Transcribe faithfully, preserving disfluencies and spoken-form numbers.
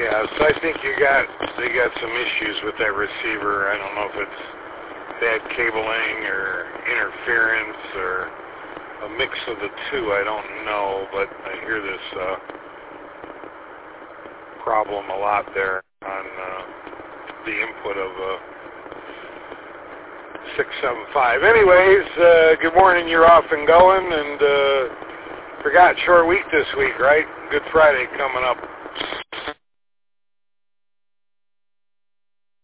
Yeah, so I think you got they got some issues with that receiver. I don't know if it's bad cabling or interference or a mix of the two. I don't know, but I hear this uh, problem a lot there on uh, the input of uh, six seven five. Anyways, uh, good morning. You're off and going, and uh, forgot short week this week, right? Good Friday coming up